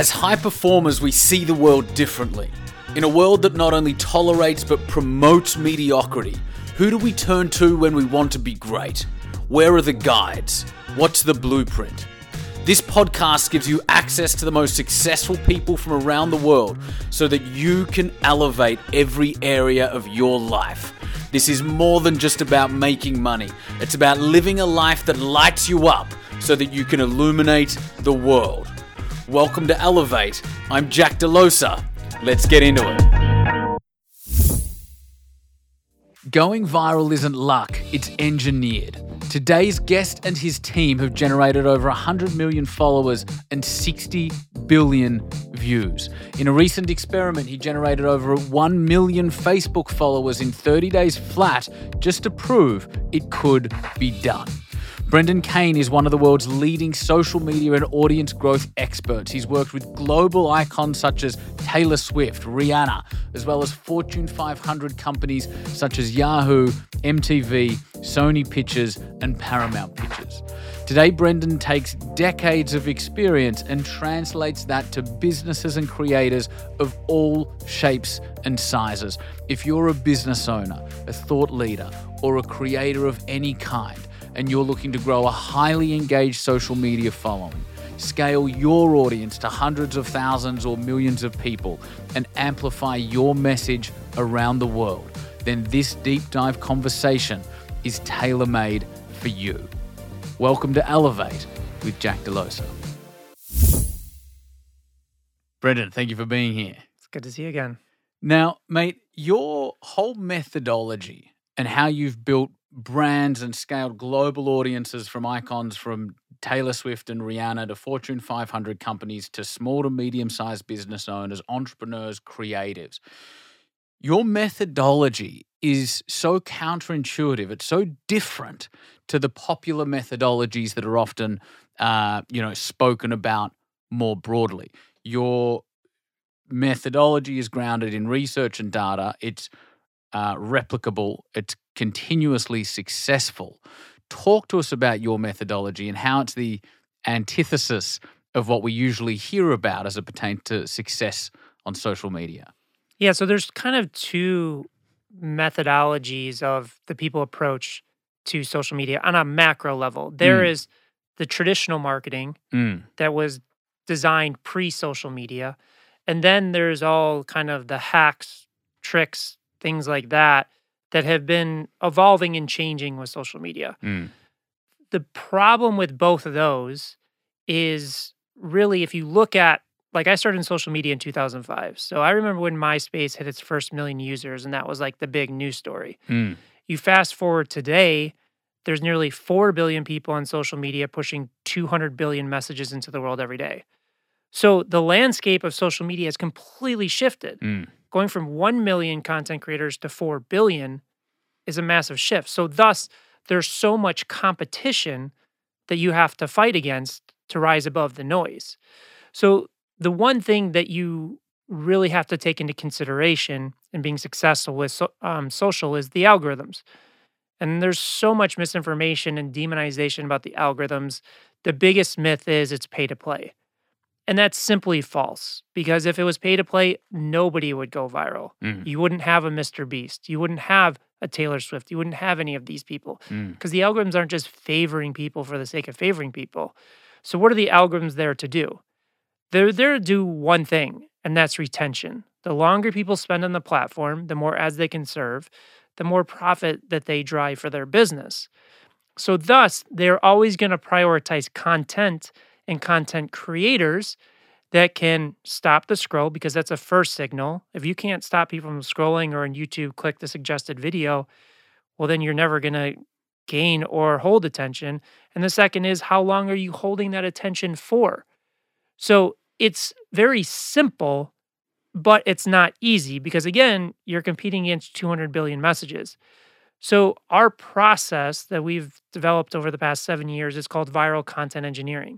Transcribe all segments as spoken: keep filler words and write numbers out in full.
As high performers, we see the world differently. In a world that not only tolerates but promotes mediocrity, who do we turn to when we want to be great? Where are the guides? What's the blueprint? This podcast gives you access to the most successful people from around the world so that you can elevate every area of your life. This is more than just about making money. It's about living a life that lights you up so that you can illuminate the world. Welcome to Elevate. I'm Jack Delosa. Let's get into it. Going viral isn't luck, it's engineered. Today's guest and his team have generated over one hundred million followers and sixty billion views. In a recent experiment, he generated over one million Facebook followers in thirty days flat just to prove it could be done. Brendan Kane is one of the world's leading social media and audience growth experts. He's worked with global icons such as Taylor Swift, Rihanna, as well as Fortune five hundred companies such as Yahoo, M T V, Sony Pictures, and Paramount Pictures. Today, Brendan takes decades of experience and translates that to businesses and creators of all shapes and sizes. If you're a business owner, a thought leader, or a creator of any kind, and you're looking to grow a highly engaged social media following, scale your audience to hundreds of thousands or millions of people, and amplify your message around the world, then this deep dive conversation is tailor-made for you. Welcome to Elevate with Jack Delosa. Brendan, thank you for being here. It's good to see you again. Now, mate, your whole methodology and how you've built brands and scaled global audiences from icons from Taylor Swift and Rihanna to Fortune five hundred companies to small to medium-sized business owners, entrepreneurs, creatives. Your methodology is so counterintuitive. It's so different to the popular methodologies that are often, uh, you know, spoken about more broadly. Your methodology is grounded in research and data. It's uh, replicable. It's continuously successful. Talk to us about your methodology and how it's the antithesis of what we usually hear about as it pertains to success on social media. Yeah, so there's kind of two methodologies of the people approach to social media on a macro level. There Mm. is the traditional marketing Mm. that was designed pre-social media, and then there's all kind of the hacks, tricks, things like that that have been evolving and changing with social media. Mm. The problem with both of those is really if you look at, like I started in social media in two thousand five. So I remember when MySpace hit its first million users and that was like the big news story. Mm. You fast forward today, there's nearly four billion people on social media pushing two hundred billion messages into the world every day. So the landscape of social media has completely shifted. Mm. Going from one million content creators to four billion is a massive shift. So thus, there's so much competition that you have to fight against to rise above the noise. So the one thing that you really have to take into consideration in being successful with so, um, social is the algorithms. And there's so much misinformation and demonization about the algorithms. The biggest myth is it's pay to play. And that's simply false, because if it was pay to play, nobody would go viral. Mm. You wouldn't have a Mister Beast. You wouldn't have a Taylor Swift. You wouldn't have any of these people, because Mm. the algorithms aren't just favoring people for the sake of favoring people. So what are the algorithms there to do? They're there to do one thing, and that's retention. The longer people spend on the platform, the more ads they can serve, the more profit that they drive for their business. So thus, they're always going to prioritize content and content creators that can stop the scroll, because that's a first signal. If you can't stop people from scrolling or on YouTube click the suggested video, well, then you're never going to gain or hold attention. And the second is, how long are you holding that attention for? So it's very simple, but it's not easy because, again, you're competing against two hundred billion messages. So our process that we've developed over the past seven years is called viral content engineering.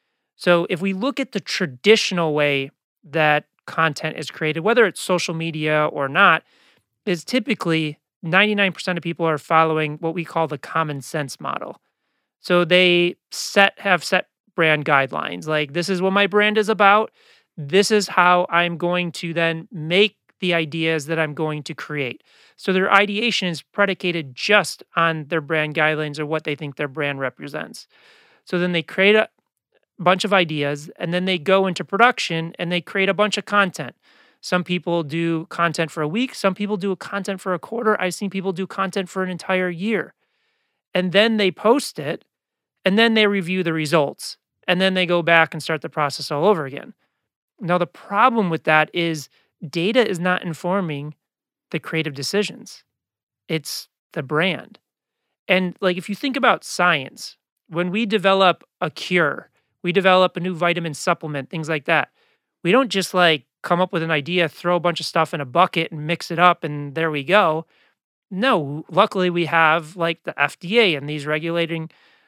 So if we look at the traditional way that content is created, whether it's social media or not, is typically ninety-nine percent of people are following what we call the common sense model. So they set have set brand guidelines. Like, this is what my brand is about. This is how I'm going to then make the ideas that I'm going to create. So their ideation is predicated just on their brand guidelines or what they think their brand represents. So then they create a bunch of ideas and then they go into production and they create a bunch of content. Some people do content for a week. Some people do content for a quarter. I've seen people do content for an entire year. And then they post it and then they review the results. And then they go back and start the process all over again. Now, the problem with that is data is not informing the creative decisions. It's the brand. And like, if you think about science, when we develop a cure, we develop a new vitamin supplement, things like that. We don't just like come up with an idea, throw a bunch of stuff in a bucket and mix it up and there we go. No, luckily we have like the F D A and these regulating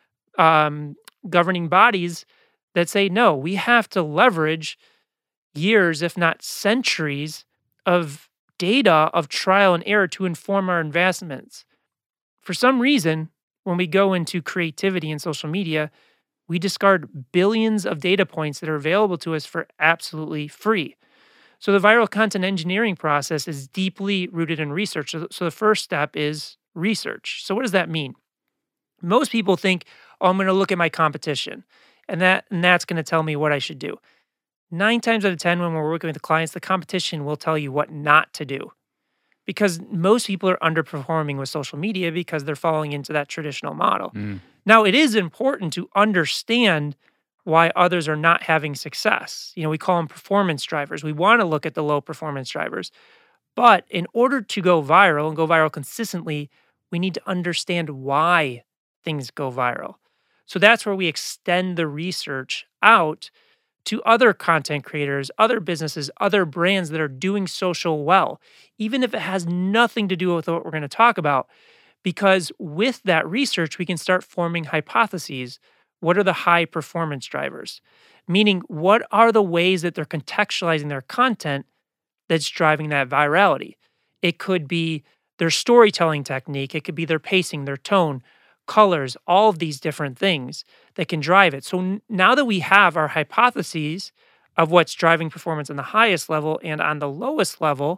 um, governing bodies that say, no, we have to leverage years, if not centuries, of data of trial and error to inform our investments. For some reason, when we go into creativity and social media, we discard billions of data points that are available to us for absolutely free. So the viral content engineering process is deeply rooted in research. So so the first step is research. So what does that mean? Most people think, oh, I'm going to look at my competition, and that and that's going to tell me what I should do. Nine times out of ten, when we're working with the clients, the competition will tell you what not to do. Because most people are underperforming with social media because they're falling into that traditional model. Mm. Now, it is important to understand why others are not having success. You know, we call them performance drivers. We want to look at the low performance drivers. But in order to go viral and go viral consistently, we need to understand why things go viral. So that's where we extend the research out to other content creators, other businesses, other brands that are doing social well, even if it has nothing to do with what we're going to talk about. Because with that research, we can start forming hypotheses. What are the high performance drivers? Meaning, what are the ways that they're contextualizing their content that's driving that virality? It could be their storytelling technique. It could be their pacing, their tone, colors, all of these different things that can drive it. So n- now that we have our hypotheses of what's driving performance on the highest level and on the lowest level,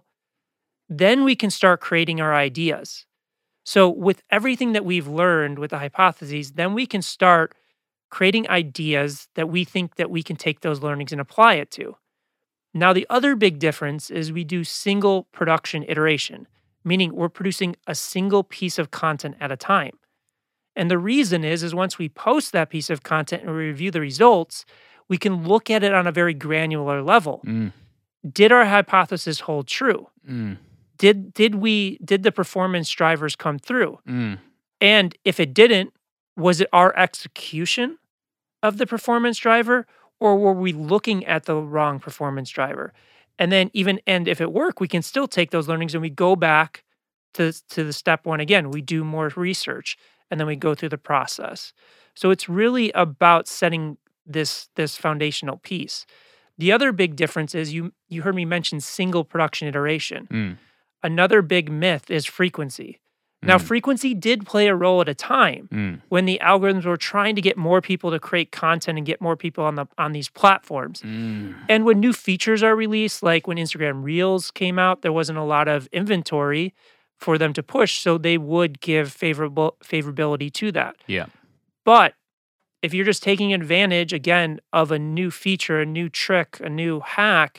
then we can start creating our ideas. So with everything that we've learned with the hypotheses, then we can start creating ideas that we think that we can take those learnings and apply it to. Now, the other big difference is we do single production iteration, meaning we're producing a single piece of content at a time. And the reason is, is once we post that piece of content and review the results, we can look at it on a very granular level. Mm. Did our hypothesis hold true? Mm. Did did we did the performance drivers come through? Mm. And if it didn't, was it our execution of the performance driver, or were we looking at the wrong performance driver? And then even and if it worked, we can still take those learnings and we go back to to the step one again. We do more research. And then we go through the process. So it's really about setting this, this foundational piece. The other big difference is you you heard me mention single production iteration. Mm. Another big myth is frequency. Now, Mm. frequency did play a role at a time Mm. when the algorithms were trying to get more people to create content and get more people on the on these platforms. Mm. And when new features are released, like when Instagram Reels came out, there wasn't a lot of inventory for them to push, so they would give favorable favorability to that. Yeah. But if you're just taking advantage, again, of a new feature, a new trick, a new hack,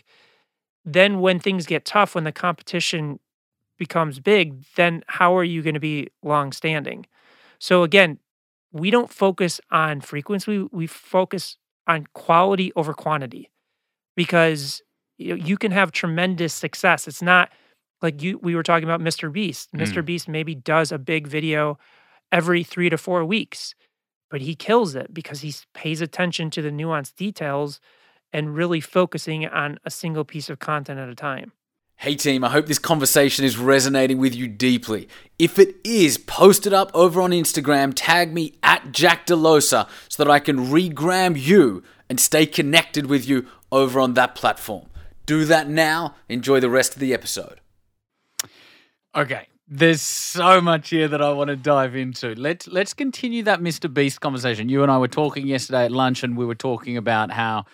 then when things get tough, when the competition becomes big, then how are you going to be long-standing? So again, we don't focus on frequency, we, we focus on quality over quantity, because you know, you can have tremendous success. It's not like you we were talking about Mister Beast. Mm. Mister Beast maybe does a big video every three to four weeks, but he kills it because he pays attention to the nuanced details and really focusing on a single piece of content at a time. Hey team, I hope this conversation is resonating with you deeply. If it is, post it up over on Instagram, tag me at Jack Delosa so that I can regram you and stay connected with you over on that platform. Do that now. Enjoy the rest of the episode. Okay, there's so much here that I want to dive into. Let's let's continue that Mister Beast conversation. You and I were talking yesterday at lunch, and we were talking about how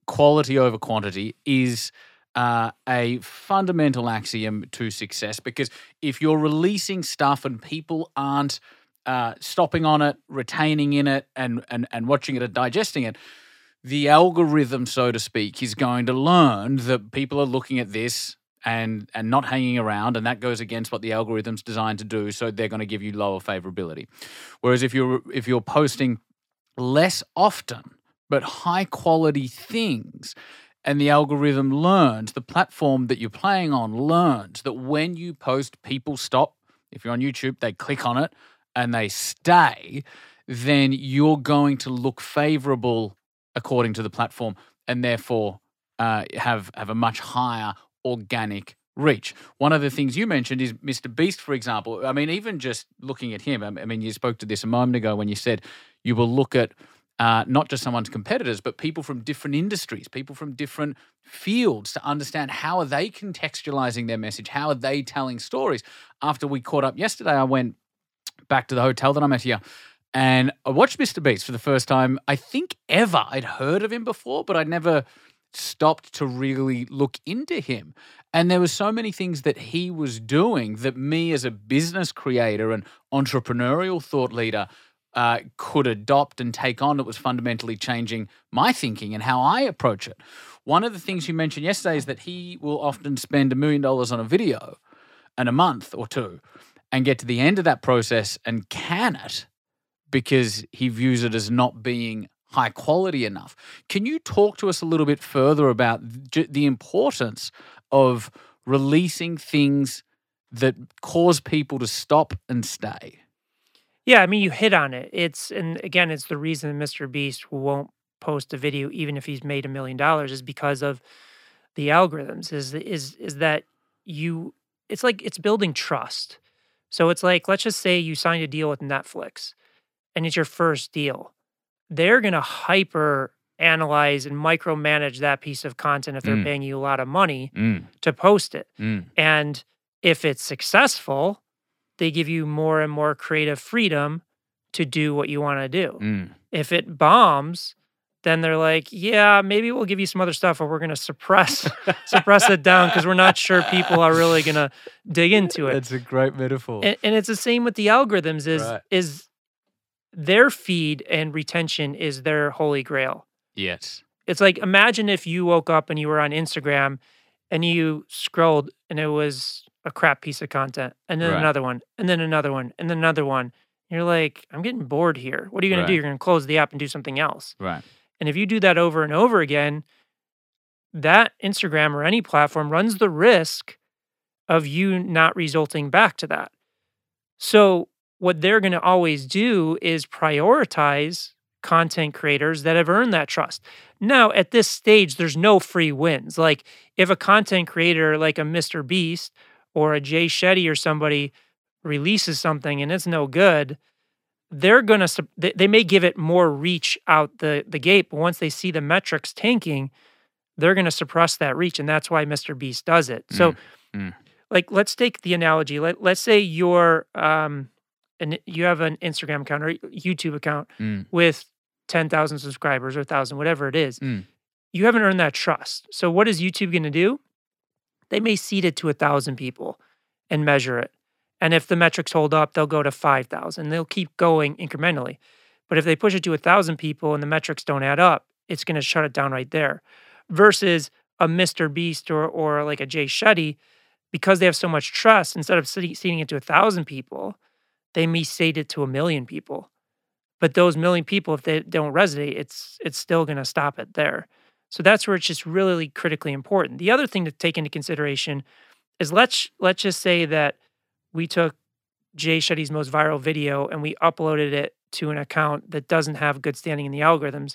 quality over quantity is uh, a fundamental axiom to success, because if you're releasing stuff and people aren't uh, stopping on it, retaining in it, and, and, and watching it and digesting it, the algorithm, so to speak, is going to learn that people are looking at this and and not hanging around, and that goes against what the algorithm's designed to do, so they're going to give you lower favorability. Whereas if you're if you're posting less often but high quality things, and the algorithm learns, the platform that you're playing on learns that when you post, people stop. If you're on YouTube, they click on it and they stay, then you're going to look favorable according to the platform, and therefore uh, have have a much higher organic reach. One of the things you mentioned is Mister Beast, for example. I mean, even just looking at him, I mean, you spoke to this a moment ago when you said you will look at uh, not just someone's competitors, but people from different industries, people from different fields, to understand how are they contextualizing their message, how are they telling stories. After we caught up yesterday, I went back to the hotel that I'm at here, and I watched Mister Beast for the first time, I think ever. I'd heard of him before, but I'd never stopped to really look into him. And there were so many things that he was doing that me as a business creator and entrepreneurial thought leader uh, could adopt and take on that was fundamentally changing my thinking and how I approach it. One of the things you mentioned yesterday is that he will often spend a million dollars on a video in a month or two and get to the end of that process and can it because he views it as not being high quality enough. Can you talk to us a little bit further about j- the importance of releasing things that cause people to stop and stay? Yeah, I mean, you hit on it. It's, and again, it's the reason Mister Beast won't post a video even if he's made a million dollars is because of the algorithms. Is is is that you? It's like it's building trust. So it's like, let's just say you signed a deal with Netflix, and it's your first deal. They're going to hyper analyze and micromanage that piece of content if they're Mm. paying you a lot of money Mm. to post it. Mm. And if it's successful, they give you more and more creative freedom to do what you want to do. Mm. If it bombs, then they're like, yeah, maybe we'll give you some other stuff, or we're going to suppress suppress it down because we're not sure people are really going to dig into it. That's a great metaphor. And, and it's the same with the algorithms. Is Right. is their feed and retention is their holy grail. Yes. It's like, imagine if you woke up and you were on Instagram and you scrolled and it was a crap piece of content, and then Right. another one, and then another one, and then another one. You're like, I'm getting bored here. What are you going Right. to do? You're going to close the app and do something else. Right. And if you do that over and over again, that Instagram or any platform runs the risk of you not resulting back to that. So what they're going to always do is prioritize content creators that have earned that trust. Now, at this stage, there's no free wins. Like if a content creator like a Mister Beast or a Jay Shetty or somebody releases something and it's no good, they're going to, they, they may give it more reach out the, the gate, but once they see the metrics tanking, they're going to suppress that reach. And that's why Mister Beast does it. So Mm. Mm. like, let's take the analogy. Let, let's say you're, um, and you have an Instagram account or YouTube account Mm. with ten thousand subscribers or one thousand, whatever it is. Mm. You haven't earned that trust. So what is YouTube going to do? They may seed it to one thousand people and measure it. And if the metrics hold up, they'll go to five thousand. They'll keep going incrementally. But if they push it to one thousand people and the metrics don't add up, it's going to shut it down right there. Versus a Mister Beast or or like a Jay Shetty, because they have so much trust, instead of seed- seeding it to one thousand people, they may seed it to a million people. But those million people, if they don't resonate, it's it's still going to stop it there. So that's where it's just really critically important. The other thing to take into consideration is let's let's just say that we took Jay Shetty's most viral video and we uploaded it to an account that doesn't have good standing in the algorithms.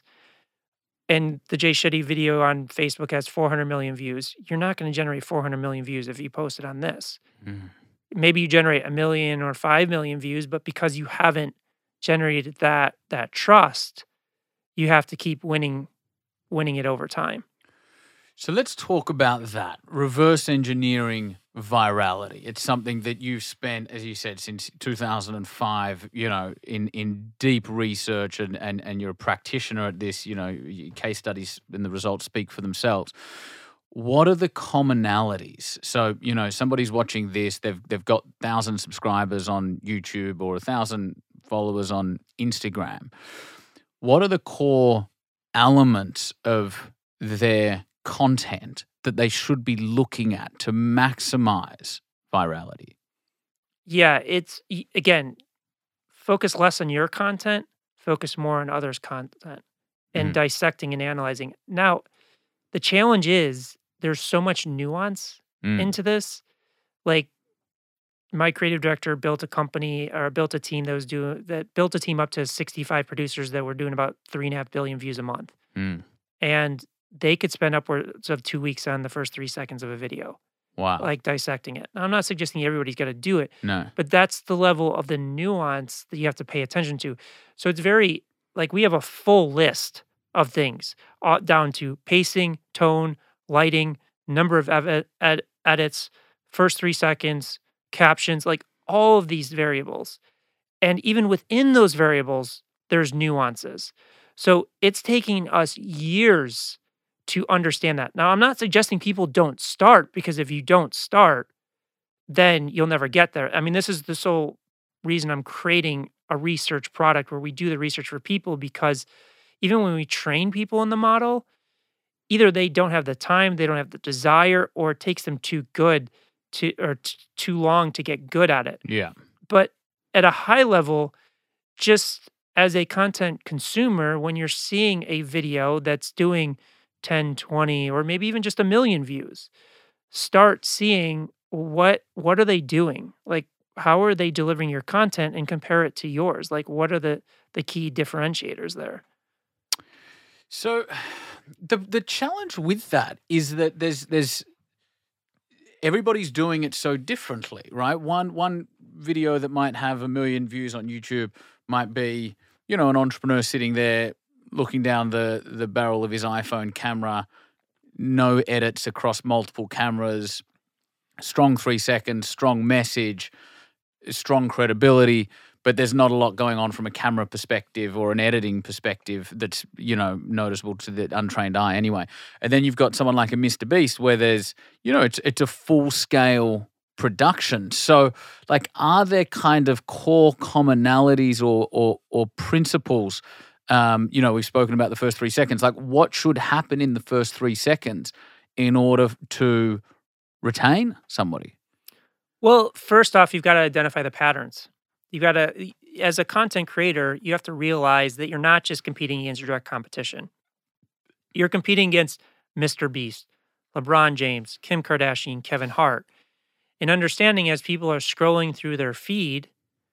And the Jay Shetty video on Facebook has four hundred million views. You're not going to generate four hundred million views if you post it on this. Mm. Maybe you generate a million or five million views, but because you haven't generated that that trust, you have to keep winning winning it over time. So let's talk about that. Reverse engineering virality. It's something that you've spent, as you said, since two thousand five, you know, in, in deep research and, and, and you're a practitioner at this, you know, your case studies and the results speak for themselves. What are the commonalities? So, you know, somebody's watching this, they've they've got one thousand subscribers on YouTube or one thousand followers on Instagram. What are the core elements of their content that they should be looking at to maximize virality? Yeah, it's y- again, focus less on your content, focus more on others' content and Mhm. dissecting and analyzing. Now, the challenge is there's so much nuance Mm. into this. Like my creative director built a company or built a team that was doing that built a team up to sixty-five producers that were doing about three and a half billion views a month. Mm. And they could spend upwards of two weeks on the first three seconds of a video, Wow. like dissecting it. Now, I'm not suggesting everybody's got to do it, No. but that's the level of the nuance that you have to pay attention to. So it's very like we have a full list of things uh, down to pacing, tone, lighting, number of ev- ed- edits, first three seconds, captions, like all of these variables. And even within those variables, there's nuances. So it's taking us years to understand that. Now, I'm not suggesting people don't start because if you don't start, then you'll never get there. I mean, this is the sole reason I'm creating a research product where we do the research for people because even when we train people in the model, either they don't have the time, they don't have the desire, or it takes them too good to or t- too long to get good at it. Yeah. But at a high level, just as a content consumer, when you're seeing a video that's doing ten, twenty, or maybe even just a million views, start seeing what what are they doing? Like how are they delivering your content and compare it to yours? Like what are the the key differentiators there? So the the challenge with that is that there's there's everybody's doing it so differently, right? One one video that might have a million views on YouTube might be, you know, an entrepreneur sitting there looking down the the barrel of his iPhone camera, no edits across multiple cameras, strong three seconds, strong message, strong credibility, but there's not a lot going on from a camera perspective or an editing perspective that's, you know, noticeable to the untrained eye anyway. And then you've got someone like a Mister Beast where there's, you know, it's it's a full-scale production. So, like, are there kind of core commonalities or or, or principles? Um, you know, we've spoken about the first three seconds. Like, what should happen in the first three seconds in order to retain somebody? Well, first off, you've got to identify the patterns. You got to, as a content creator, you have to realize that you're not just competing against your direct competition. You're competing against Mister Beast, LeBron James, Kim Kardashian, Kevin Hart. And understanding as people are scrolling through their feed,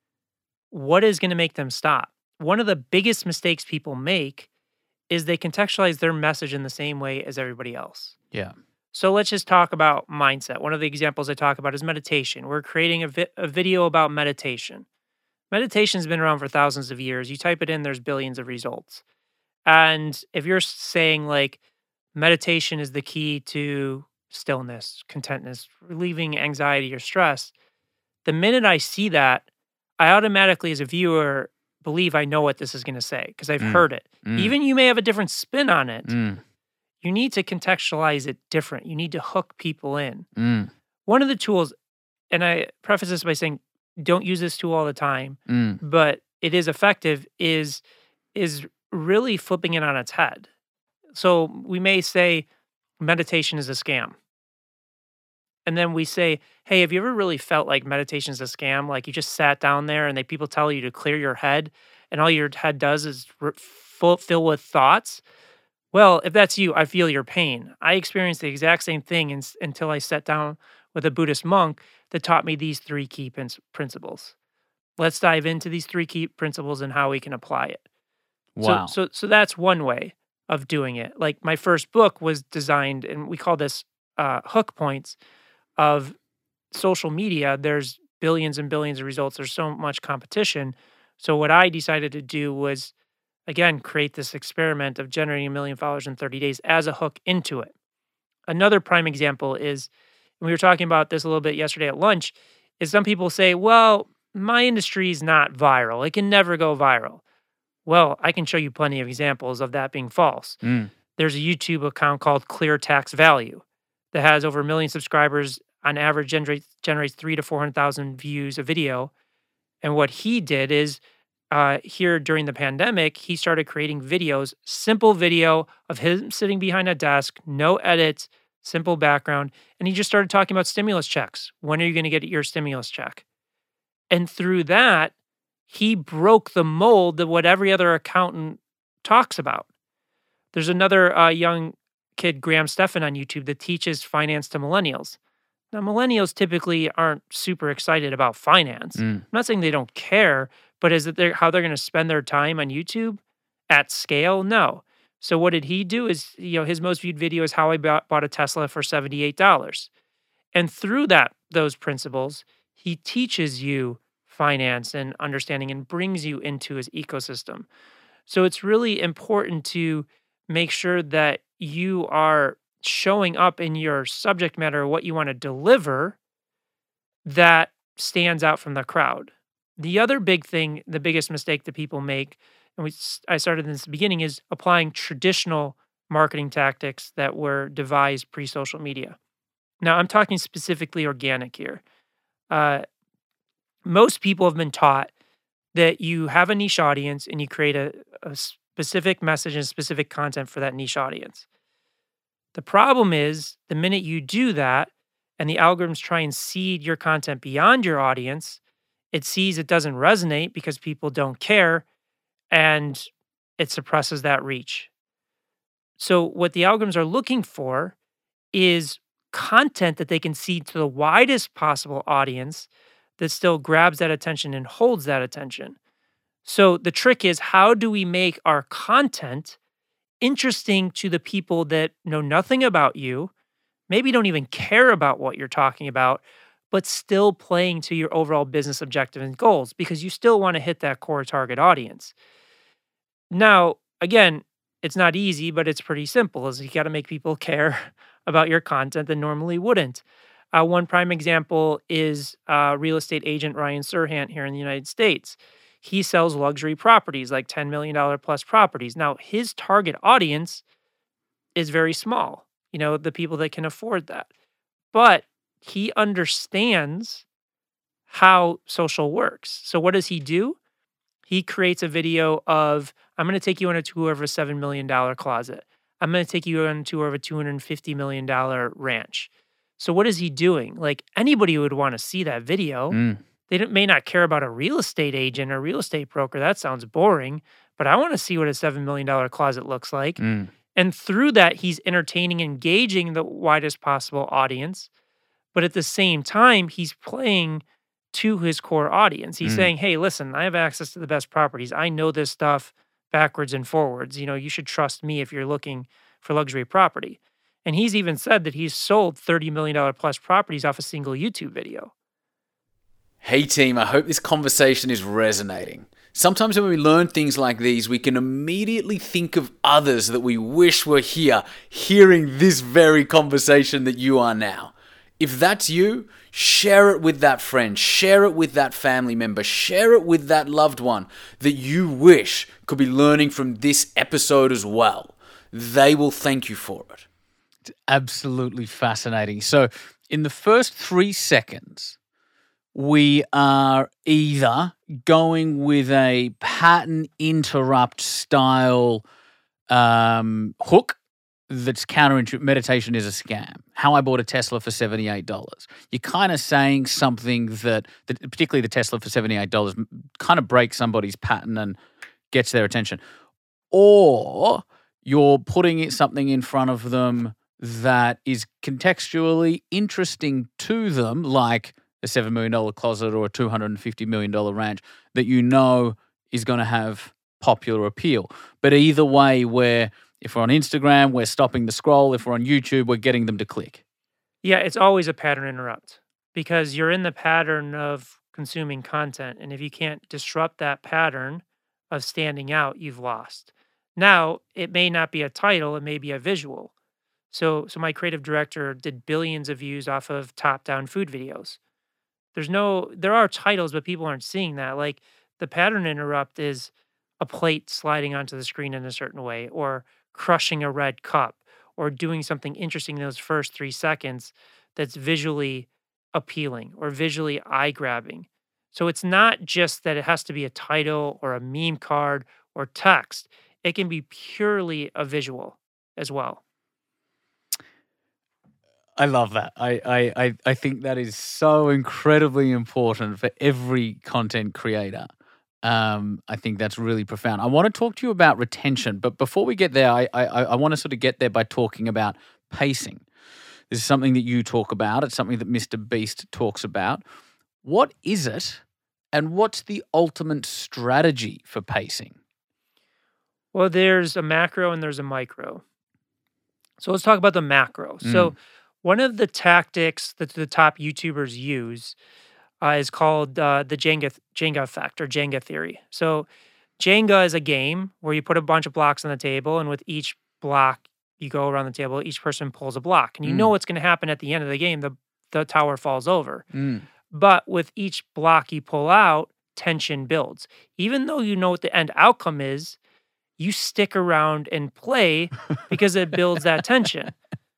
what is going to make them stop? One of the biggest mistakes people make is they contextualize their message in the same way as everybody else. Yeah. So let's just talk about mindset. One of the examples I talk about is meditation. We're creating a, vi- a video about meditation. Meditation's been around for thousands of years. You type it in, there's billions of results. And if you're saying like meditation is the key to stillness, contentness, relieving anxiety or stress, the minute I see that, I automatically as a viewer believe I know what this is going to say because I've Mm. heard it. Mm. Even you may have a different spin on it. Mm. You need to contextualize it different. You need to hook people in. Mm. One of the tools, and I preface this by saying, don't use this tool all the time, Mm. but it is effective, is, is really flipping it on its head. So we may say meditation is a scam. And then we say, hey, have you ever really felt like meditation is a scam? Like you just sat down there and they people tell you to clear your head and all your head does is r- full, fill with thoughts? Well, if that's you, I feel your pain. I experienced the exact same thing in, until I sat down with a Buddhist monk that taught me these three key prin- principles. Let's dive into these three key principles and how we can apply it. Wow. So, so, so that's one way of doing it. Like my first book was designed, and we call this uh, hook points of social media. There's billions and billions of results. There's so much competition. So what I decided to do was, again, create this experiment of generating a million followers in thirty days as a hook into it. Another prime example is and we were talking about this a little bit yesterday at lunch, is some people say, well, my industry is not viral. It can never go viral. Well, I can show you plenty of examples of that being false. Mm. There's a YouTube account called Clear Tax Value that has over a million subscribers. On average, generates generates three to four hundred thousand views a video. And what he did is, uh, here during the pandemic, he started creating videos, simple video of him sitting behind a desk, no edits, simple background, and he just started talking about stimulus checks. When are you going to get your stimulus check? And through that, he broke the mold of what every other accountant talks about. There's another uh, young kid, Graham Stephan, on YouTube that teaches finance to millennials. Now, millennials typically aren't super excited about finance. Mm. I'm not saying they don't care, but is it they're, how they're going to spend their time on YouTube at scale? No. So what did he do is, you know, his most viewed video is how I bought, bought a Tesla for seventy-eight dollars. And through that, those principles, he teaches you finance and understanding and brings you into his ecosystem. So it's really important to make sure that you are showing up in your subject matter, what you want to deliver, that stands out from the crowd. The other big thing, the biggest mistake that people make, and we I started in this beginning, is applying traditional marketing tactics that were devised pre-social media. Now, I'm talking specifically organic here. Uh, most people have been taught that you have a niche audience and you create a, a specific message and specific content for that niche audience. The problem is the minute you do that and the algorithms try and seed your content beyond your audience, it sees it doesn't resonate because people don't care, and it suppresses that reach. So what the algorithms are looking for is content that they can seed to the widest possible audience that still grabs that attention and holds that attention. So the trick is, how do we make our content interesting to the people that know nothing about you, maybe don't even care about what you're talking about, but still playing to your overall business objective and goals, because you still want to hit that core target audience. Now, again, it's not easy, but it's pretty simple. Is you got to make people care about your content that normally wouldn't. Uh, one prime example is uh, real estate agent Ryan Serhant here in the United States. He sells luxury properties, like ten million dollars plus properties. Now, his target audience is very small, you know, the people that can afford that. But he understands how social works. So what does he do? He creates a video of, I'm going to take you on a tour of a seven million dollars closet. I'm going to take you on a tour of a two hundred fifty million dollars ranch. So what is he doing? Like, anybody would want to see that video. Mm. They don't, may not care about a real estate agent or real estate broker. That sounds boring. But I want to see what a seven million dollars closet looks like. Mm. And through that, he's entertaining, engaging the widest possible audience. But at the same time, he's playing to his core audience. He's Mm. saying, hey, listen, I have access to the best properties. I know this stuff backwards and forwards. You know, you should trust me if you're looking for luxury property. And he's even said that he's sold thirty million dollars plus properties off a single YouTube video. Hey team, I hope this conversation is resonating. Sometimes when we learn things like these, we can immediately think of others that we wish were here, hearing this very conversation that you are now. If that's you, share it with that friend, share it with that family member, share it with that loved one that you wish could be learning from this episode as well. They will thank you for it. It's absolutely fascinating. So in the first three seconds, we are either going with a pattern interrupt style um, hook that's counterintuitive. Meditation is a scam. How I bought a Tesla for seventy-eight dollars. You're kind of saying something that, that, particularly the Tesla for seventy-eight dollars, kind of breaks somebody's pattern and gets their attention. Or you're putting it, something in front of them that is contextually interesting to them, like a seven million dollars closet or a two hundred fifty million dollars ranch that you know is going to have popular appeal. But either way, we're, if we're on Instagram, we're stopping the scroll. If we're on YouTube, we're getting them to click. Yeah, it's always a pattern interrupt because you're in the pattern of consuming content. And if you can't disrupt that pattern of standing out, you've lost. Now, it may not be a title, it may be a visual. So, so my creative director did billions of views off of top-down food videos. There's no, there are titles, but people aren't seeing that. Like the pattern interrupt is a plate sliding onto the screen in a certain way, or crushing a red cup, or doing something interesting in those first three seconds that's visually appealing or visually eye grabbing. So it's not just that it has to be a title or a meme card or text, it can be purely a visual as well. I love that. I, I, I, I think that is so incredibly important for every content creator. Um, I think that's really profound. I want to talk to you about retention, but before we get there, I, I, I want to sort of get there by talking about pacing. This is something that you talk about. It's something that Mister Beast talks about. What is it, and what's the ultimate strategy for pacing? Well, there's a macro and there's a micro. So let's talk about the macro. Mm. So one of the tactics that the top YouTubers use uh, is called uh, the Jenga Jenga effect or Jenga theory. So Jenga is a game where you put a bunch of blocks on the table, and with each block you go around the table, each person pulls a block, and you know Mm. what's going to happen at the end of the game. The the tower falls over. Mm. But with each block you pull out, tension builds. Even though you know what the end outcome is, you stick around and play because it builds that tension.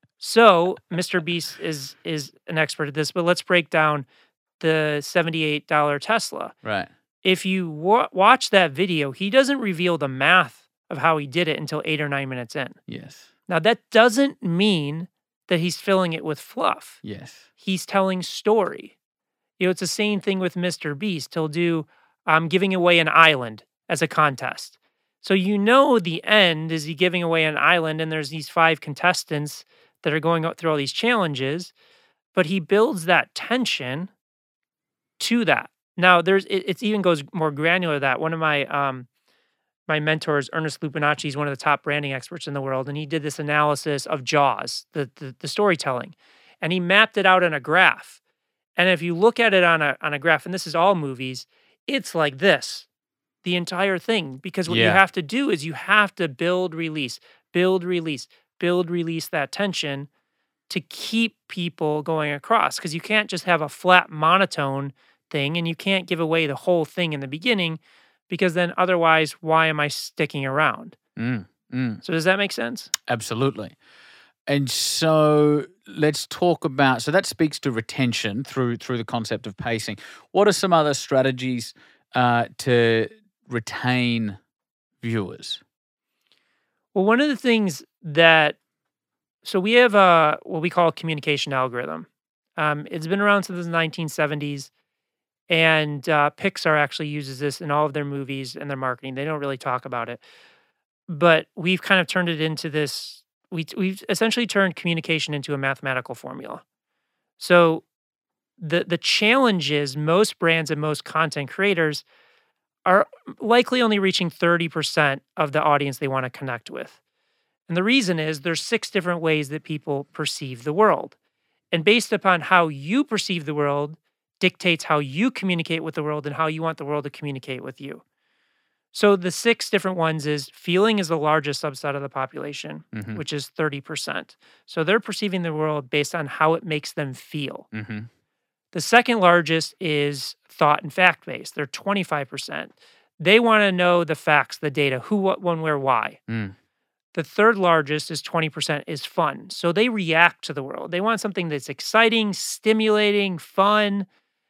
So Mister Beast is is an expert at this, but let's break down the seventy-eight dollar Tesla. Right. If you wa- watch that video, he doesn't reveal the math of how he did it until eight or nine minutes in. Yes. Now, that doesn't mean that he's filling it with fluff. Yes. He's telling story. You know, it's the same thing with Mister Beast. He'll do, I'm giving away an island as a contest. So you know the end is he giving away an island, and there's these five contestants that are going out through all these challenges, but he builds that tension to that. Now, there's it, it even goes more granular than that. One of my um my mentors, Ernest Lupinacci, is one of the top branding experts in the world, and he did this analysis of Jaws, the, the the storytelling, and he mapped it out on a graph. And if you look at it on a on a graph, and this is all movies, it's like this, the entire thing. Because what you Yeah. have to do is you have to build, release, build, release, build, release that tension to keep people going across. Because you can't just have a flat monotone thing, and you can't give away the whole thing in the beginning, because then otherwise, why am I sticking around? Mm. Mm. So does that make sense? Absolutely. And so let's talk about, so that speaks to retention through through the concept of pacing. What are some other strategies uh, to retain viewers? Well, one of the things that, so we have a, what we call a communication algorithm. Um, it's been around since the nineteen seventies, and uh, Pixar actually uses this in all of their movies and their marketing. They don't really talk about it, but we've kind of turned it into this, we, we've essentially turned communication into a mathematical formula. So the the challenge is most brands and most content creators are likely only reaching thirty percent of the audience they want to connect with. And the reason is there's six different ways that people perceive the world. And based upon how you perceive the world dictates how you communicate with the world and how you want the world to communicate with you. So the six different ones is feeling is the largest subset of the population, Mhm. which is thirty percent. So they're perceiving the world based on how it makes them feel. Mm-hmm. The second largest is thought and fact based. They're twenty-five percent. They want to know the facts, the data, who, what, when, where, why. Mm. The third largest is twenty percent is fun. So they react to the world. They want something that's exciting, stimulating, fun.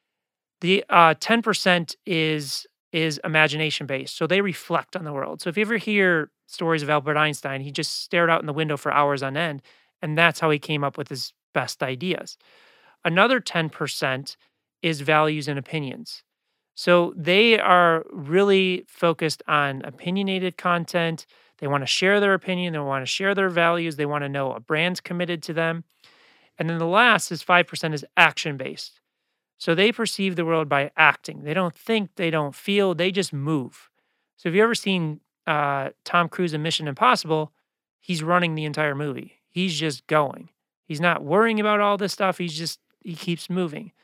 The uh, ten percent is is imagination based. So they reflect on the world. So if you ever hear stories of Albert Einstein, he just stared out in the window for hours on end, and that's how he came up with his best ideas. Another ten percent is values and opinions. So they are really focused on opinionated content. They want to share their opinion. They want to share their values. They want to know a brand's committed to them. And then the last is five percent is action based. So they perceive the world by acting. They don't think, they don't feel, they just move. So have you ever seen uh, Tom Cruise in Mission Impossible? He's running the entire movie. He's just going. He's not worrying about all this stuff. He's just, he keeps moving.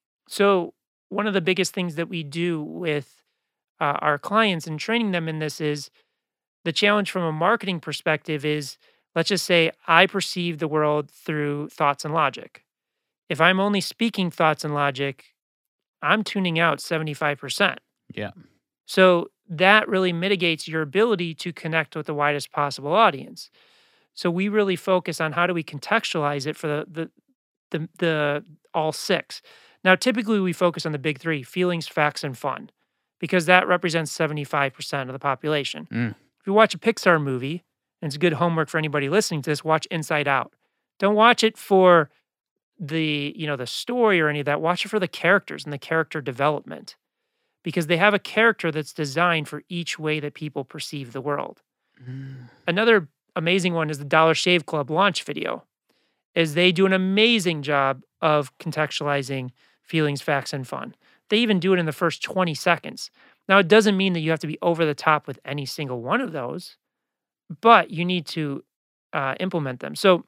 So one of the biggest things that we do with uh, our clients and training them in this is the challenge from a marketing perspective is let's just say I perceive the world through thoughts and logic. If I'm only speaking thoughts and logic, I'm tuning out seventy-five percent. Yeah. So that really mitigates your ability to connect with the widest possible audience. So we really focus on how do we contextualize it for the the the, the all six. Now, typically we focus on the big three: feelings, facts, and fun, because that represents seventy-five percent of the population. Mm. If you watch a Pixar movie, and it's good homework for anybody listening to this, watch Inside Out. Don't watch it for the, you know, the story or any of that. Watch it for the characters and the character development, because they have a character that's designed for each way that people perceive the world. Mm. Another amazing one is the Dollar Shave Club launch video, is they do an amazing job of contextualizing feelings, facts, and fun. They even do it in the first twenty seconds. Now, it doesn't mean that you have to be over the top with any single one of those, but you need to uh, implement them. So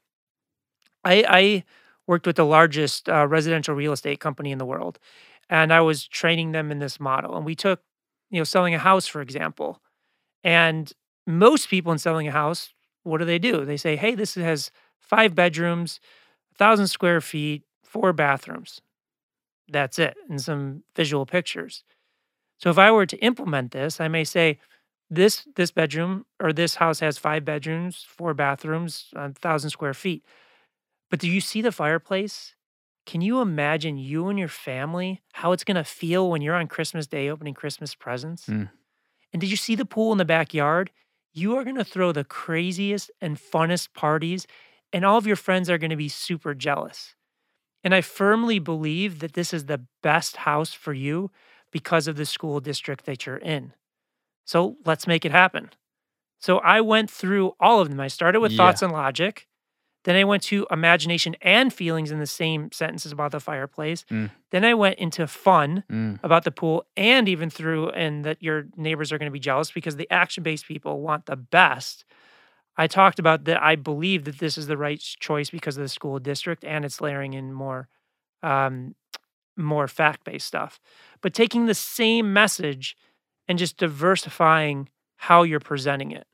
I, I worked with the largest uh, residential real estate company in the world, and I was training them in this model. And we took, you know, selling a house, for example. And most people in selling a house, what do they do? They say, hey, this has five bedrooms, one thousand square feet, four bathrooms. That's it, and some visual pictures. So if I were to implement this, I may say, this this bedroom or this house has five bedrooms, four bathrooms, one thousand square feet. But do you see the fireplace? Can you imagine you and your family, how it's going to feel when you're on Christmas Day opening Christmas presents? Mm. And did you see the pool in the backyard? You are going to throw the craziest and funnest parties, and all of your friends are going to be super jealous. And I firmly believe that this is the best house for you because of the school district that you're in. So let's make it happen. So I went through all of them. I started with Yeah. thoughts and logic. Then I went to imagination and feelings in the same sentences about the fireplace. Mm. Then I went into fun Mm. about the pool, and even through and that your neighbors are going to be jealous because the action-based people want the best. I talked about that I believe that this is the right choice because of the school district, and it's layering in more um, more fact-based stuff. But taking the same message and just diversifying how you're presenting it.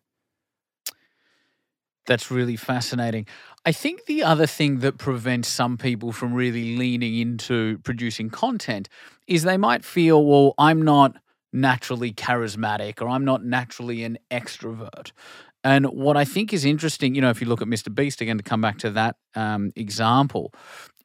That's really fascinating. I think the other thing that prevents some people from really leaning into producing content is they might feel, well, I'm not naturally charismatic or I'm not naturally an extrovert. And what I think is interesting, you know, if you look at Mister Beast, again, to come back to that um, example,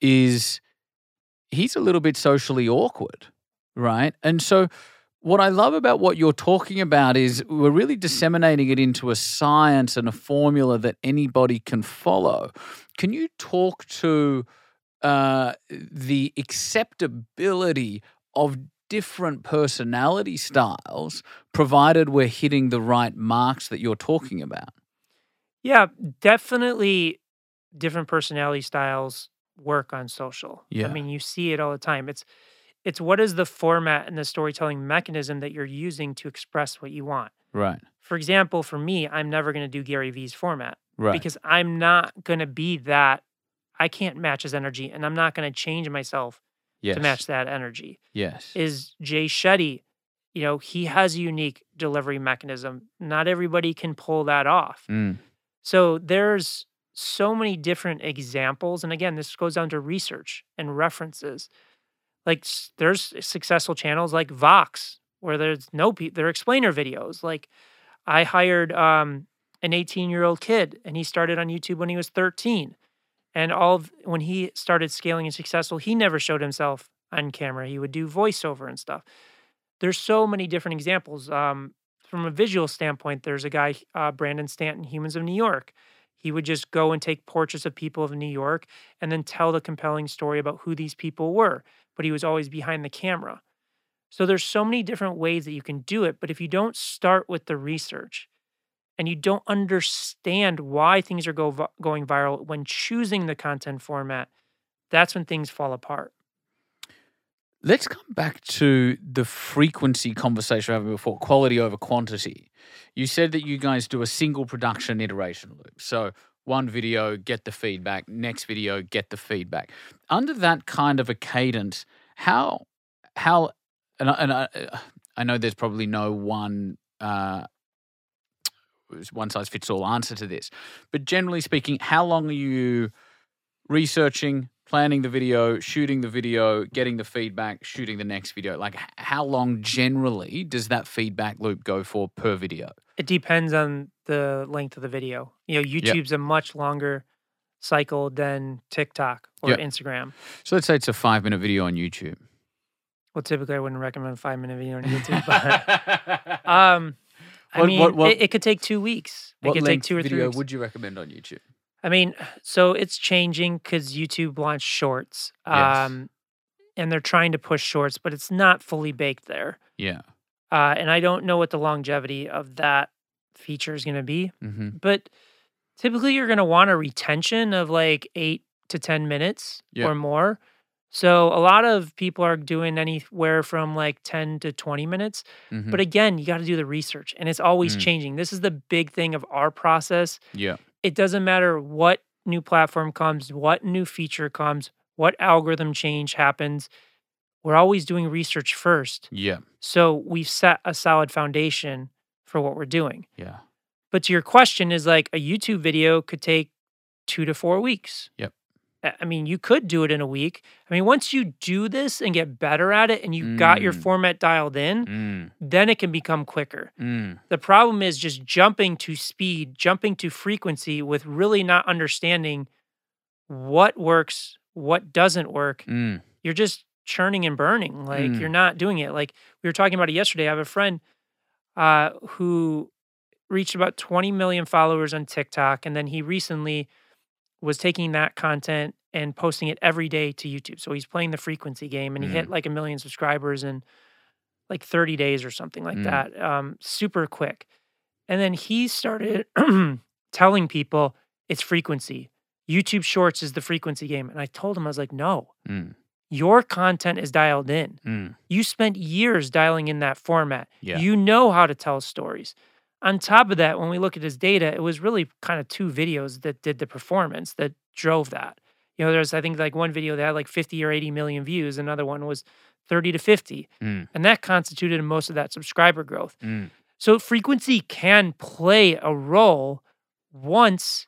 is he's a little bit socially awkward, right? And so what I love about what you're talking about is we're really disseminating it into a science and a formula that anybody can follow. Can you talk to uh, the acceptability of different personality styles, provided we're hitting the right marks that you're talking about? Yeah, definitely different personality styles work on social. Yeah. I mean, you see it all the time. It's it's what is the format and the storytelling mechanism that you're using to express what you want. Right. For example, for me, I'm never going to do Gary Vee's format Right. because I'm not going to be that. I can't match his energy, and I'm not going to change myself Yes. to match that energy. Yes. Is Jay Shetty, you know, he has a unique delivery mechanism. Not everybody can pull that off. Mm. So there's so many different examples. And again, this goes down to research and references. Like s- there's successful channels like Vox, where there's no people, they're explainer videos. Like I hired um, an eighteen year old kid, and he started on YouTube when he was thirteen. And all of, when he started scaling and successful, he never showed himself on camera. He would do voiceover and stuff. There's so many different examples. Um, from a visual standpoint, there's a guy, uh, Brandon Stanton, Humans of New York. He would just go and take portraits of people of New York and then tell the compelling story about who these people were. But he was always behind the camera. So there's so many different ways that you can do it. But if you don't start with the research and you don't understand why things are go, vi- going viral when choosing the content format, that's when things fall apart. Let's come back to the frequency conversation we were having before, quality over quantity. You said that you guys do a single production iteration loop. So one video, get the feedback, next video, get the feedback. Under that kind of a cadence, how, how, and I, and I, I know there's probably no one uh, one size fits all answer to this. But generally speaking, how long are you researching, planning the video, shooting the video, getting the feedback, shooting the next video? Like, how long generally does that feedback loop go for per video? It depends on the length of the video. You know, YouTube's yep. a much longer cycle than TikTok or yep. Instagram. So let's say it's a five-minute video on YouTube. Well, typically I wouldn't recommend a five-minute video on YouTube. But, um, I what, mean, what, what, it, it could take two weeks. It what could take two or video three weeks. Would you recommend on YouTube? I mean, so it's changing because YouTube launched Shorts. Um, yes. And they're trying to push Shorts, but it's not fully baked there. Yeah. Uh, and I don't know what the longevity of that feature is going to be. Mm-hmm. But typically you're going to want a retention of like eight to ten minutes yeah. or more. So a lot of people are doing anywhere from like ten to twenty minutes. Mm-hmm. But again, you got to do the research and it's always mm. changing. This is the big thing of our process. Yeah. It doesn't matter what new platform comes, what new feature comes, what algorithm change happens. We're always doing research first. Yeah. So we've set a solid foundation for what we're doing. Yeah. But to your question is like a YouTube video could take two to four weeks. Yep. I mean, you could do it in a week. I mean, once you do this and get better at it and you mm. got your format dialed in, mm. then it can become quicker. Mm. The problem is just jumping to speed, jumping to frequency with really not understanding what works, what doesn't work. Mm. You're just churning and burning. Like mm. you're not doing it. Like we were talking about it yesterday. I have a friend uh, who reached about twenty million followers on TikTok. And then he recently was taking that content and posting it every day to YouTube. So he's playing the frequency game and he mm. hit like a million subscribers in like thirty days or something like mm. that. Um, super quick. And then he started telling people it's frequency. YouTube Shorts is the frequency game. And I told him, I was like, no, mm. your content is dialed in. Mm. You spent years dialing in that format. Yeah. You know how to tell stories. On top of that, when we look at his data, it was really kind of two videos that did the performance that drove that. You know, there's, I think, like one video that had like fifty or eighty million views. Another one was thirty to fifty. Mm. And that constituted most of that subscriber growth. Mm. So frequency can play a role once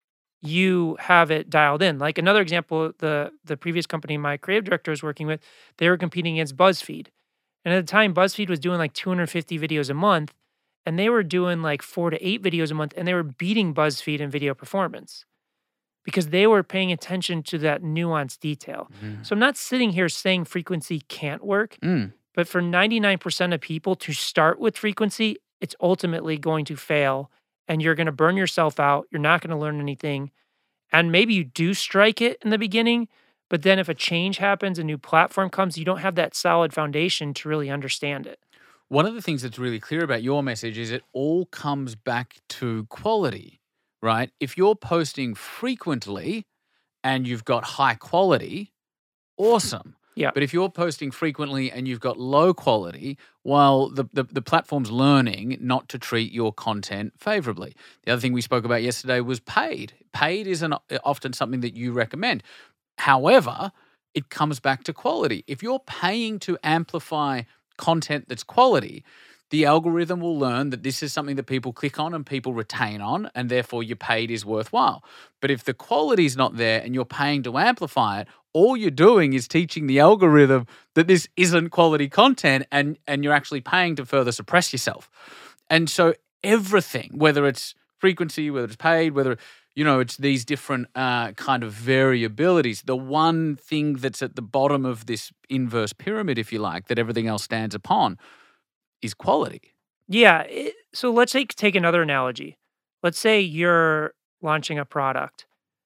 you have it dialed in. Like another example, the, the previous company my creative director was working with, they were competing against BuzzFeed. And at the time, BuzzFeed was doing like two hundred fifty videos a month. And they were doing like four to eight videos a month, and they were beating BuzzFeed in video performance because they were paying attention to that nuanced detail. Mm. So I'm not sitting here saying frequency can't work, mm. but for ninety-nine percent of people to start with frequency, it's ultimately going to fail, and you're going to burn yourself out. You're not going to learn anything. And maybe you do strike it in the beginning, but then if a change happens, a new platform comes, you don't have that solid foundation to really understand it. One of the things that's really clear about your message is it all comes back to quality, right? If you're posting frequently and you've got high quality, awesome. Yeah. But if you're posting frequently and you've got low quality, well, the, the, the platform's learning not to treat your content favorably. The other thing we spoke about yesterday was paid. Paid isn't often something that you recommend. However, it comes back to quality. If you're paying to amplify content that's quality, the algorithm will learn that this is something that people click on and people retain on, and therefore your paid is worthwhile. But if the quality is not there and you're paying to amplify it, all you're doing is teaching the algorithm that this isn't quality content, and, and you're actually paying to further suppress yourself. And so everything, whether it's frequency, whether it's paid, whether you know, it's these different uh, kind of variabilities. The one thing that's at the bottom of this inverse pyramid, if you like, that everything else stands upon is quality. Yeah. It, so let's take, take another analogy. Let's say you're launching a product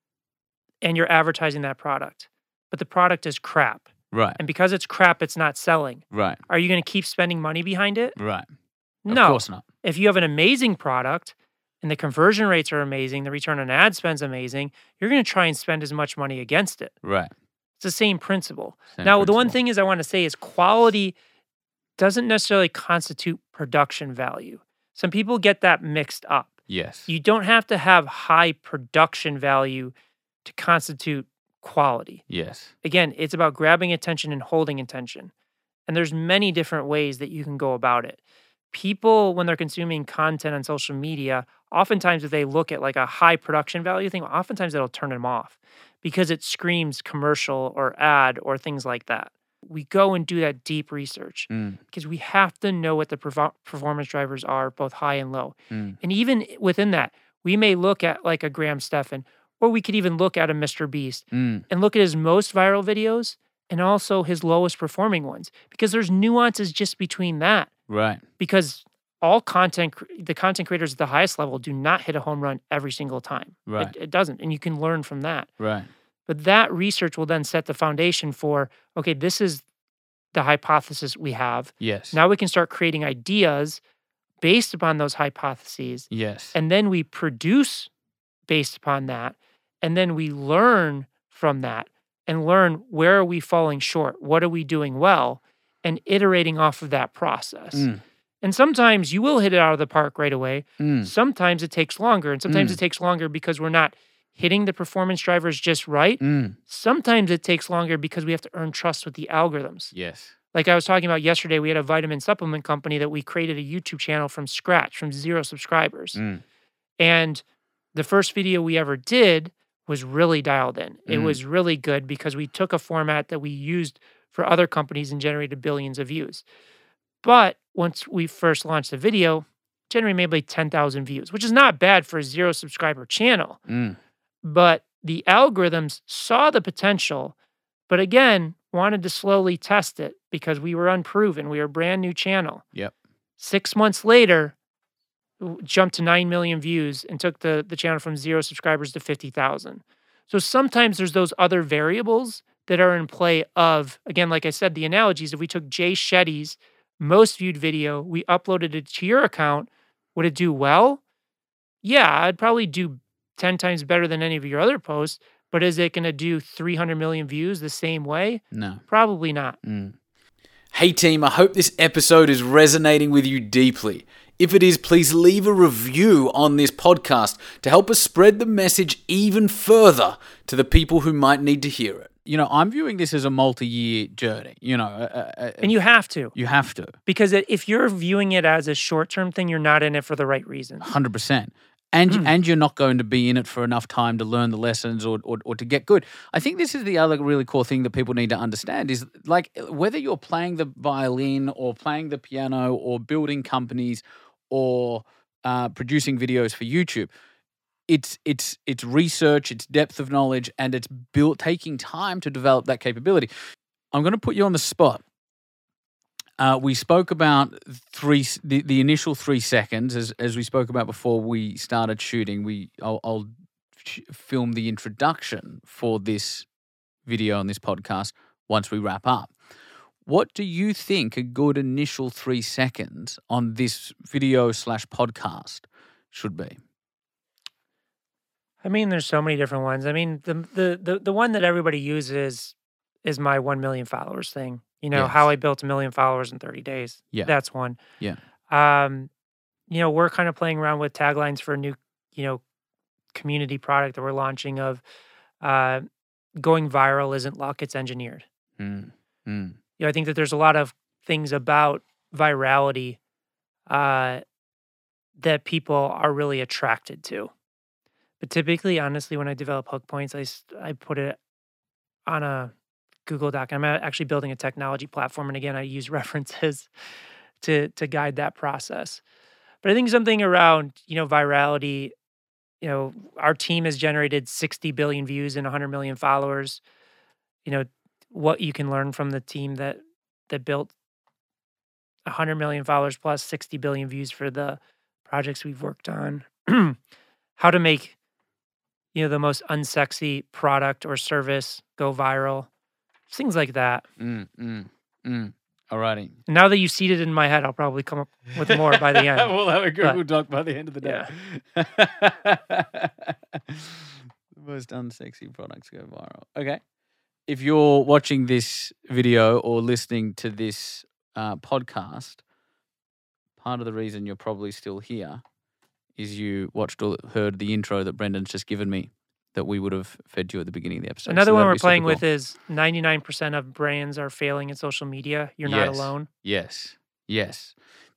and you're advertising that product, but the product is crap. Right. And because it's crap, it's not selling. Right. Are you going to keep spending money behind it? Right. No. Of course not. If you have an amazing product, and the conversion rates are amazing, the return on ad spend's amazing, you're going to try and spend as much money against it. Right. It's the same principle. Same now, principle. The one thing is I want to say is quality doesn't necessarily constitute production value. Some people get that mixed up. Yes. You don't have to have high production value to constitute quality. Yes. Again, it's about grabbing attention and holding attention. And there's many different ways that you can go about it. People, when they're consuming content on social media, oftentimes if they look at like a high production value thing, oftentimes it'll turn them off because it screams commercial or ad or things like that. We go and do that deep research Mm. because we have to know what the perfor- performance drivers are, both high and low. Mm. And even within that, we may look at like a Graham Stephan, or we could even look at a Mister Beast Mm. and look at his most viral videos and also his lowest performing ones, because there's nuances just between that. Right. Because all content, cr- the content creators at the highest level do not hit a home run every single time. Right. It, it doesn't. And you can learn from that. Right. But that research will then set the foundation for, okay, this is the hypothesis we have. Yes. Now we can start creating ideas based upon those hypotheses. Yes. And then we produce based upon that. And then we learn from that and learn where are we falling short? What are we doing well? And iterating off of that process. Mm. And sometimes you will hit it out of the park right away. Mm. Sometimes it takes longer. And sometimes Mm. it takes longer because we're not hitting the performance drivers just right. Mm. Sometimes it takes longer because we have to earn trust with the algorithms. Yes. Like I was talking about yesterday, we had a vitamin supplement company that we created a YouTube channel from scratch, from zero subscribers. Mm. And the first video we ever did was really dialed in. It Mm. was really good because we took a format that we used for other companies and generated billions of views. But once we first launched the video, generated maybe ten thousand views, which is not bad for a zero subscriber channel. Mm. But the algorithms saw the potential, but again, wanted to slowly test it because we were unproven. We were a brand new channel. Yep. Six months later, w- jumped to nine million views and took the, the channel from zero subscribers to fifty thousand. So sometimes there's those other variables that are in play of, again, like I said, the analogies. If we took Jay Shetty's most viewed video, we uploaded it to your account, would it do well? Yeah, I'd probably do ten times better than any of your other posts, but is it going to do three hundred million views the same way? No. Probably not. Mm. Hey team, I hope this episode is resonating with you deeply. If it is, please leave a review on this podcast to help us spread the message even further to the people who might need to hear it. You know, I'm viewing this as a multi-year journey, you know. Uh, uh, And you have to. You have to. Because it- if you're viewing it as a short-term thing, you're not in it for the right reasons. one hundred percent. And Mm. and you're not going to be in it for enough time to learn the lessons or, or or to get good. I think this is the other really cool thing that people need to understand is like whether you're playing the violin or playing the piano or building companies or uh, producing videos for YouTube, it's it's it's research, it's depth of knowledge, and it's built taking time to develop that capability. I'm going to put you on the spot. Uh, we spoke about three the, the initial three seconds as as we spoke about before we started shooting. We I'll, I'll sh- film the introduction for this video on this podcast once we wrap up. What do you think a good initial three seconds on this video slash podcast should be? I mean, there's so many different ones. I mean, the the the, the one that everybody uses is my one million followers thing. You know, how Yes. I built a million followers in thirty days. Yeah. That's one. Yeah. Um, you know, we're kind of playing around with taglines for a new, you know, community product that we're launching of uh, going viral isn't luck, it's engineered. Mm. Mm. You know, I think that there's a lot of things about virality uh, that people are really attracted to. But typically, honestly, when I develop hook points, I, s- I put it on a Google Doc. I'm a- actually building a technology platform. And again, I use references to, to guide that process. But I think something around, you know, virality, you know, our team has generated sixty billion views and one hundred million followers. You know, what you can learn from the team that that built one hundred million followers plus sixty billion views for the projects we've worked on. How to make, you know, the most unsexy product or service go viral. Things like that. Mm. Mm. Mm. Alrighty. Now that you seeded it in my head, I'll probably come up with more by the end. We'll have a Google But- Doc by the end of the day. Yeah. The most unsexy products go viral. Okay. If you're watching this video or listening to this uh, podcast, part of the reason you're probably still here is you watched or heard the intro that Brendan's just given me that we would have fed you at the beginning of the episode. Another So one that'd we're be super playing cool. with is ninety-nine percent of brands are failing in social media. You're not Yes. alone. Yes. Yes.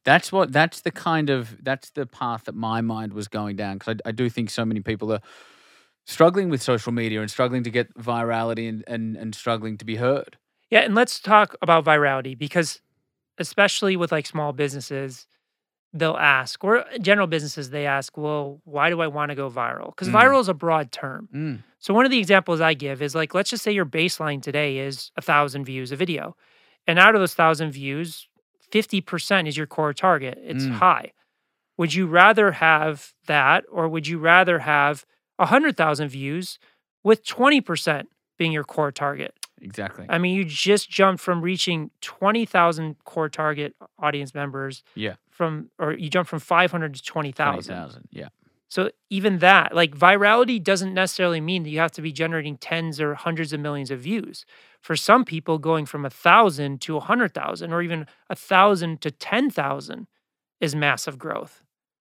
That's what. That's the kind of. That's the path that my mind was going down because I, I do think so many people are struggling with social media and struggling to get virality and and and struggling to be heard. Yeah, and let's talk about virality because especially with like small businesses, they'll ask, or general businesses, they ask, well, why do I want to go viral? Because Mm, viral is a broad term. mm, So one of the examples I give is like, let's just say your baseline today is a thousand views a video. And out of those thousand views, fifty percent is your core target. It's mm. high. Would you rather have that, or would you rather have a hundred thousand views with twenty percent being your core target? Exactly. I mean, you just jumped from reaching twenty thousand core target audience members Yeah. from, or you jumped from five hundred to twenty Twenty thousand. thousand. Yeah. So even that, like virality doesn't necessarily mean that you have to be generating tens or hundreds of millions of views. For some people, going from a thousand to a hundred thousand, or even a thousand to ten thousand, is massive growth.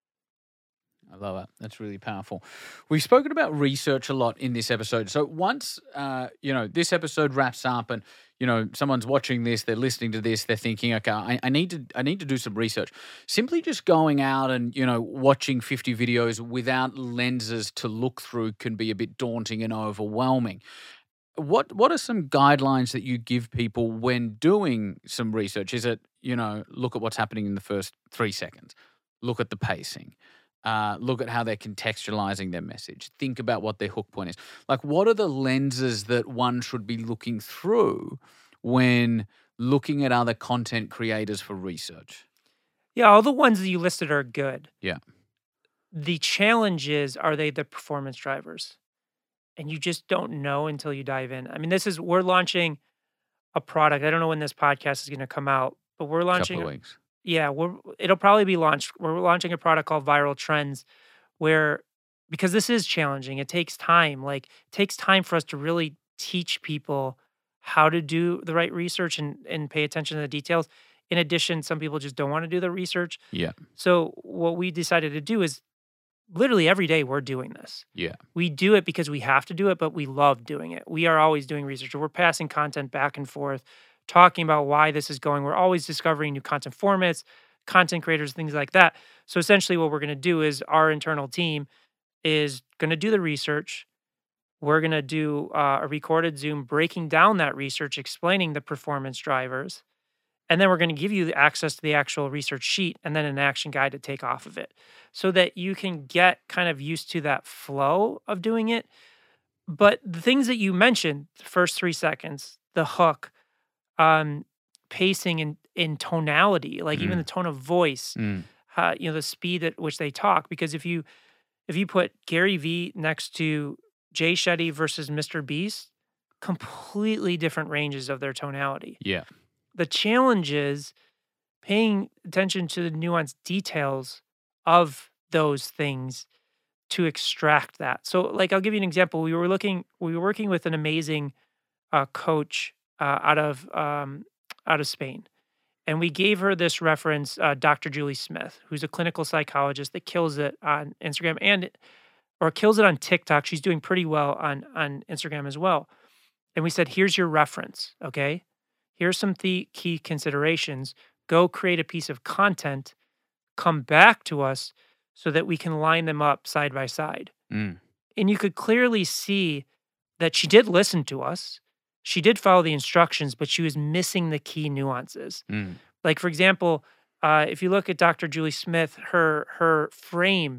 I love it. That's really powerful. We've spoken about research a lot in this episode. So once, uh, you know, this episode wraps up and, you know, someone's watching this, they're listening to this, they're thinking, okay, I, I need to, I need to do some research. Simply just going out and, you know, watching fifty videos without lenses to look through can be a bit daunting and overwhelming. What, what are some guidelines that you give people when doing some research? Is it, you know, look at what's happening in the first three seconds, look at the pacing, Uh, look at how they're contextualizing their message. Think about what their hook point is. Like, what are the lenses that one should be looking through when looking at other content creators for research? Yeah, all the ones that you listed are good. Yeah. The challenge is, are they the performance drivers? And you just don't know until you dive in. I mean, this is, we're launching a product. I don't know when this podcast is going to come out, but we're launching. Couple of weeks. Yeah, we're it'll probably be launched. We're launching a product called Viral Trends where because this is challenging, it takes time. Like it takes time for us to really teach people how to do the right research and and pay attention to the details. In addition, some people just don't want to do the research. Yeah. So what we decided to do is literally every day we're doing this. Yeah. We do it because we have to do it, but we love doing it. We are always doing research. We're passing content back and forth, talking about why this is going. We're always discovering new content formats, content creators, things like that. So essentially what we're going to do is our internal team is going to do the research. We're going to do uh, a recorded Zoom breaking down that research, explaining the performance drivers. And then we're going to give you the access to the actual research sheet and then an action guide to take off of it so that you can get kind of used to that flow of doing it. But the things that you mentioned, the first three seconds, the hook, um, pacing and in tonality, like even Mm. the tone of voice, Mm. uh, you know, the speed at which they talk. Because if you if you put Gary Vee next to Jay Shetty versus Mister Beast, completely different ranges of their tonality. Yeah. The challenge is paying attention to the nuanced details of those things to extract that. So, like, I'll give you an example. We were looking, we were working with an amazing uh, coach uh, out of um, out of Spain, and we gave her this reference, uh, Doctor Julie Smith, who's a clinical psychologist that kills it on Instagram and or kills it on TikTok. She's doing pretty well on on Instagram as well. And we said, here's your reference, okay? Here's some the key considerations. Go create a piece of content, come back to us so that we can line them up side by side. Mm. And you could clearly see that she did listen to us. She did follow the instructions, but she was missing the key nuances. Mm. Like, for example, uh, if you look at Doctor Julie Smith, her her frame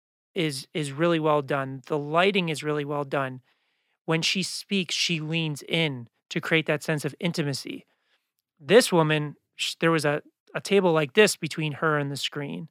is is really well done. The lighting is really well done. When she speaks, she leans in to create that sense of intimacy. This woman, sh- there was a, a table like this between her and the screen.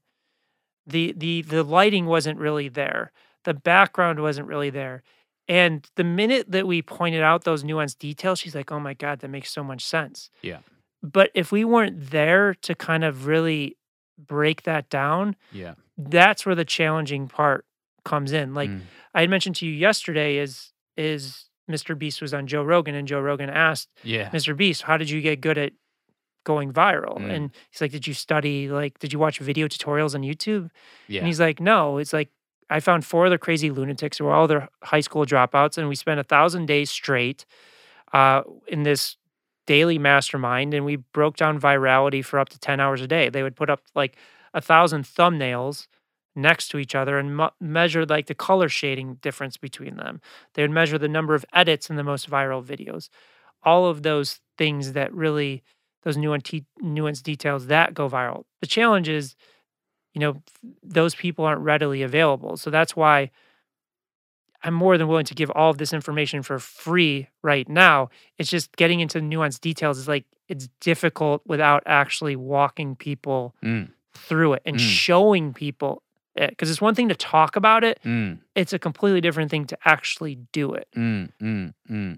The the the lighting wasn't really there. The background wasn't really there. And the minute that we pointed out those nuanced details, she's like, "Oh my God, that makes so much sense." Yeah. But if we weren't there to kind of really break that down, Yeah. that's where the challenging part comes in. Like Mm. I had mentioned to you yesterday, is is Mister Beast was on Joe Rogan, and Joe Rogan asked Yeah. Mister Beast, "How did you get good at going viral?" Mm. And he's like, "Did you study? Like, did you watch video tutorials on YouTube?" Yeah. And he's like, "No." It's like I found four other crazy lunatics who were all their high school dropouts, and we spent a thousand days straight uh, in this daily mastermind, and we broke down virality for up to ten hours a day. They would put up like a thousand thumbnails next to each other and mu- measure like the color shading difference between them. They would measure the number of edits in the most viral videos. All of those things that really, those nuanced, nuanced details that go viral. The challenge is, you know, those people aren't readily available. So that's why I'm more than willing to give all of this information for free right now. It's just getting into nuanced details is like it's difficult without actually walking people Mm, through it and mm, showing people it. Because it's one thing to talk about it, mm, it's a completely different thing to actually do it. mm, mm, mm.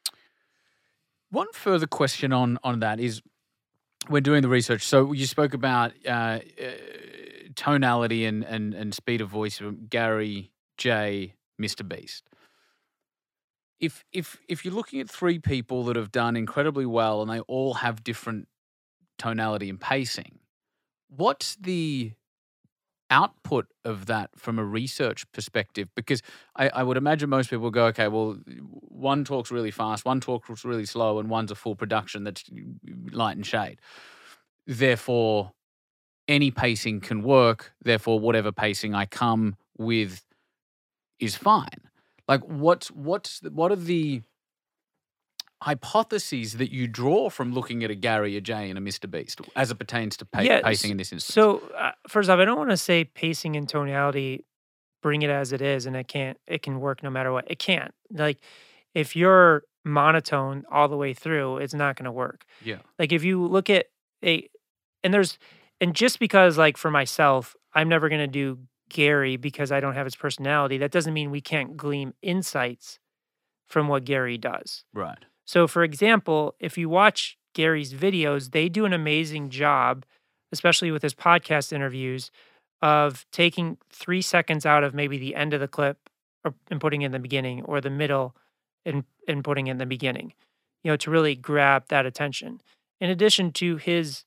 One further question on on that is when doing the research. So you spoke about uh, uh, tonality and, and and speed of voice from Gary, Jay, Mister Beast. If if if you're looking at three people that have done incredibly well and they all have different tonality and pacing, what's the output of that from a research perspective? Because I, I would imagine most people go, okay, well, one talks really fast, one talks really slow, and one's a full production that's light and shade. Therefore, any pacing can work. Therefore, whatever pacing I come with is fine. Like, what's what's the- what are the hypotheses that you draw from looking at a Gary, a Jay, and a Mister Beast as it pertains to pa- Yeah. pacing s- in this instance? So uh, first off, I don't want to say pacing and tonality, bring it as it is, and it can't. It can work no matter what. It can't. Like if you're monotone all the way through, it's not going to work. Yeah. Like if you look at a, and there's, and just because like for myself, I'm never going to do Gary because I don't have his personality. That doesn't mean we can't glean insights from what Gary does. Right. So, for example, if you watch Gary's videos, they do an amazing job, especially with his podcast interviews, of taking three seconds out of maybe the end of the clip or, and putting it in the beginning, or the middle and, and putting it in the beginning, you know, to really grab that attention. In addition to his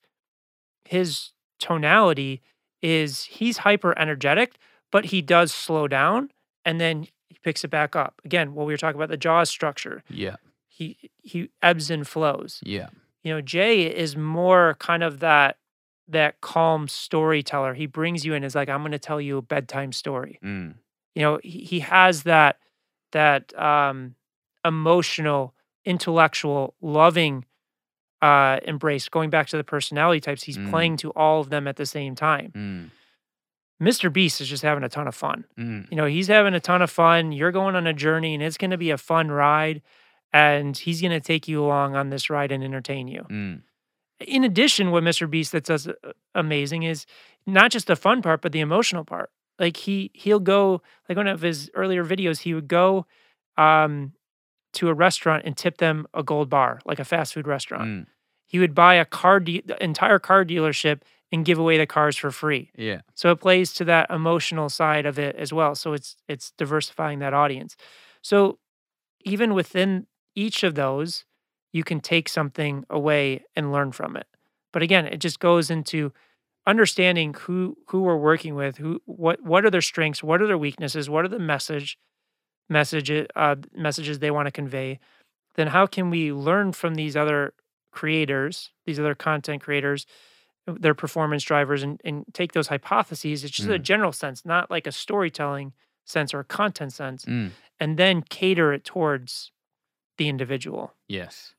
his tonality is he's hyper energetic, but he does slow down and then he picks it back up. Again, what we were talking about, the jaws structure. Yeah. He he ebbs and flows. Yeah. You know, Jay is more kind of that that calm storyteller. He brings you in as like, I'm gonna tell you a bedtime story. Mm. You know, he, he has that that um emotional, intellectual, loving uh embrace. Going back to the personality types, he's Mm. playing to all of them at the same time. Mm. Mister Beast is just having a ton of fun. Mm. You know, he's having a ton of fun. You're going on a journey and it's gonna be a fun ride. And he's going to take you along on this ride and entertain you. Mm. In addition, what Mister Beast that does uh, amazing is not just the fun part, but the emotional part. Like he he'll go, like one of his earlier videos, he would go um, to a restaurant and tip them a gold bar, like a fast food restaurant. Mm. He would buy a car, de- the entire car dealership and give away the cars for free. Yeah. So it plays to that emotional side of it as well. So it's it's diversifying that audience. So even within each of those, you can take something away and learn from it. But again, it just goes into understanding who who we're working with, who what what are their strengths, what are their weaknesses, what are the message messages uh, messages they want to convey. Then how can we learn from these other creators, these other content creators, their performance drivers, and, and take those hypotheses. It's just a Mm. general sense, not like a storytelling sense or a content sense, Mm. and then cater it towards the individual. Yes.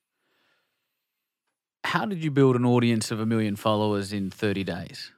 How did you build an audience of a million followers in thirty days?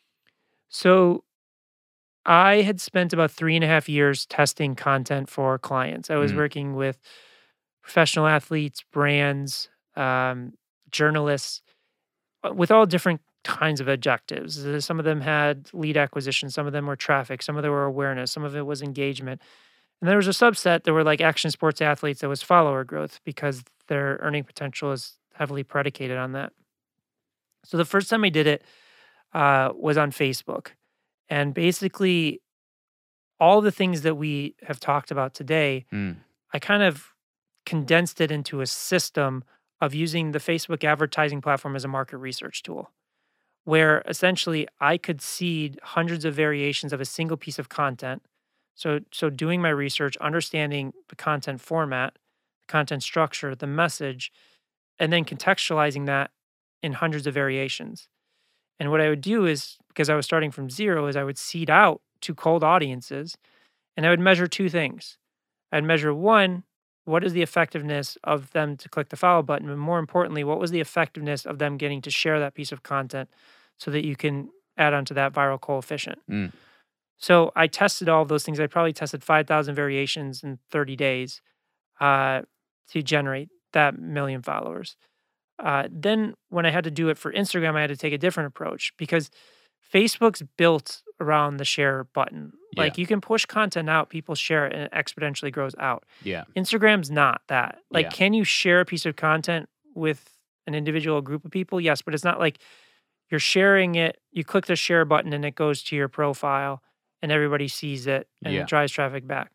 So I had spent about three and a half years testing content for clients. I was Mm. working with professional athletes, brands, um, journalists, uh, with all different kinds of objectives. Uh, Some of them had lead acquisition, some of them were traffic, some of them were awareness, some of it was engagement. And there was a subset that were like action sports athletes that was follower growth because their earning potential is heavily predicated on that. So the first time I did it uh, was on Facebook. And basically, all the things that we have talked about today, Mm. I kind of condensed it into a system of using the Facebook advertising platform as a market research tool, where essentially I could seed hundreds of variations of a single piece of content. So, so doing my research, understanding the content format, the content structure, the message, and then contextualizing that in hundreds of variations. And what I would do is, because I was starting from zero, is I would seed out to cold audiences, and I would measure two things. I'd measure one, what is the effectiveness of them to click the follow button? And more importantly, what was the effectiveness of them getting to share that piece of content so that you can add onto that viral coefficient? Mm. So I tested all of those things. I probably tested five thousand variations in thirty days uh, to generate that million followers. Uh, then when I had to do it for Instagram, I had to take a different approach because Facebook's built around the share button. Like Yeah. you can push content out, people share it, and it exponentially grows out. Yeah. Instagram's not that. Like, Yeah. can you share a piece of content with an individual group of people? Yes, but it's not like you're sharing it. You click the share button and it goes to your profile and everybody sees it and Yeah. it drives traffic back.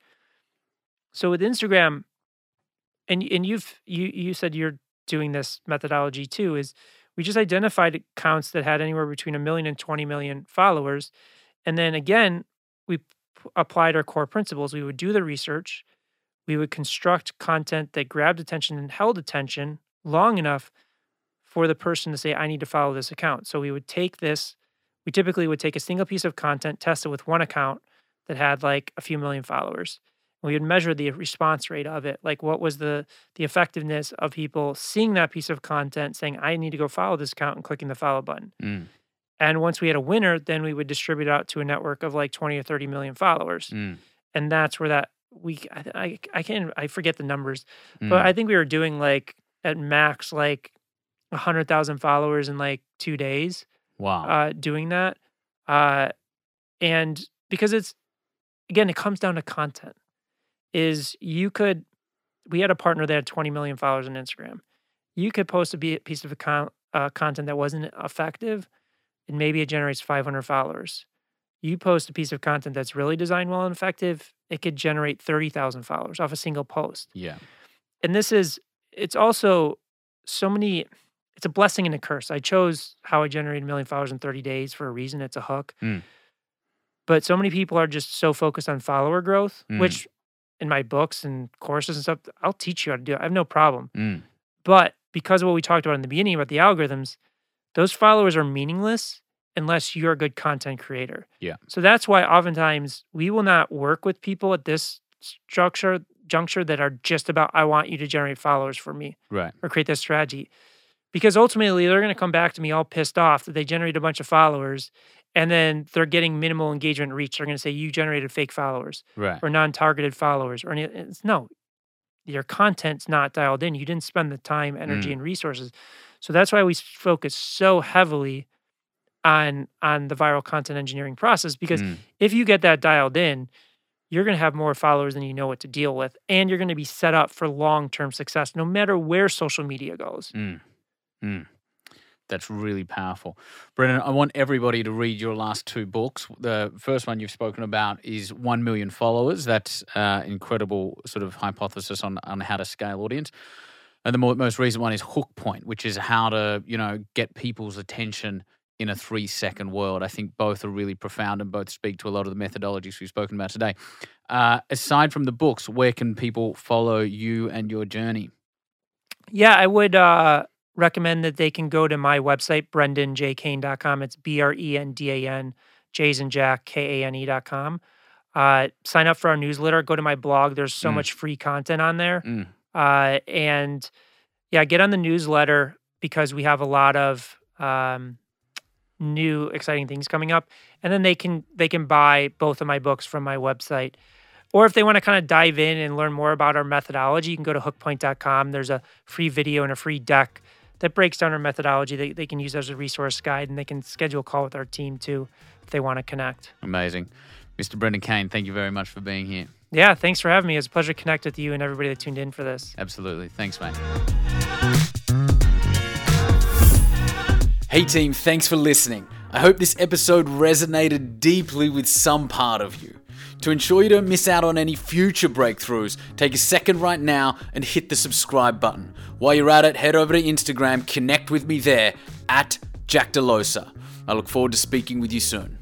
So with Instagram, and and you've you you said you're doing this methodology too, is we just identified accounts that had anywhere between a million and twenty million followers. And then again, we p- applied our core principles. We would do the research. We would construct content that grabbed attention and held attention long enough for the person to say, I need to follow this account. So we would take this, we typically would take a single piece of content, test it with one account that had like a few million followers. We would measure the response rate of it. Like what was the the effectiveness of people seeing that piece of content, saying, I need to go follow this account and clicking the follow button. Mm. And once we had a winner, then we would distribute out to a network of like twenty or thirty million followers. Mm. And that's where that we, I, I, I can't, I forget the numbers, Mm. but I think we were doing like at max, like a hundred thousand followers in like two days, Wow. uh, doing that. Uh, and because it's, again, it comes down to content. Is you could, we had a partner that had twenty million followers on Instagram. You could post a be- piece of account, uh, content that wasn't effective, and maybe it generates five hundred followers. You post a piece of content that's really designed well and effective, it could generate thirty thousand followers off a single post. yeah. And this is, it's also so many, it's a blessing and a curse. I chose how I generated a million followers in thirty days for a reason. It's a hook. Mm. But so many people are just so focused on follower growth, Mm. which in my books and courses and stuff, I'll teach you how to do it. I have no problem. Mm. But because of what we talked about in the beginning about the algorithms, those followers are meaningless unless you're a good content creator. Yeah. So that's why oftentimes we will not work with people at this structure juncture that are just about, I want you to generate followers for me Right. or create this strategy. Because ultimately they're going to come back to me all pissed off that they generated a bunch of followers and then they're getting minimal engagement reach. They're going to say, you generated fake followers Right. or non-targeted followers or any, it's, no, your content's not dialed in. You didn't spend the time, energy, Mm. and resources. So that's why we s- focus so heavily on on the viral content engineering process, because Mm. if you get that dialed in, you're going to have more followers than you know what to deal with, and you're going to be set up for long-term success no matter where social media goes. Mm. Mm. That's really powerful. Brendan, I want everybody to read your last two books. The first one you've spoken about is one million followers. That's uh, incredible sort of hypothesis on, on how to scale audience. And the more, most recent one is Hook Point, which is how to, you know, get people's attention in a three-second world. I think both are really profound and both speak to a lot of the methodologies we've spoken about today. Uh, aside from the books, where can people follow you and your journey? Yeah, I would uh, recommend that they can go to my website, brendan j kane dot com. It's B R E N D A N, J's and Jack, K A N E dot com. Uh, sign up for our newsletter. Go to my blog. There's so Mm. much free content on there. Mm. Uh, and yeah, get on the newsletter because we have a lot of um, new exciting things coming up. And then they can they can buy both of my books from my website. Or if they want to kind of dive in and learn more about our methodology, you can go to hook point dot com. There's a free video and a free deck that breaks down our methodology that they can use as a resource guide, and they can schedule a call with our team too if they want to connect. Amazing. Mister Brendan Kane, thank you very much for being here. Yeah, thanks for having me. It's a pleasure to connect with you and everybody that tuned in for this. Absolutely. Thanks, mate. Hey team, thanks for listening. I hope this episode resonated deeply with some part of you. To ensure you don't miss out on any future breakthroughs, take a second right now and hit the subscribe button. While you're at it, head over to Instagram, connect with me there, at Jack Delosa. I look forward to speaking with you soon.